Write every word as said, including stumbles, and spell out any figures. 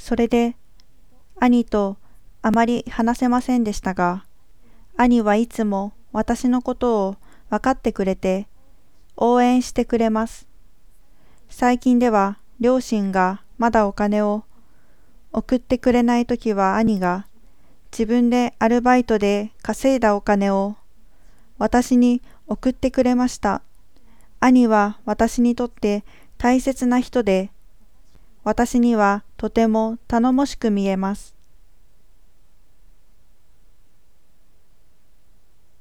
それで、兄とあまり話せませんでしたが、兄はいつも私のことを分かってくれて、応援してくれます。最近では両親がまだお金を送ってくれないときは兄が自分でアルバイトで稼いだお金を私に送ってくれました。兄は私にとって大切な人で、私にはとても頼もしく見えます。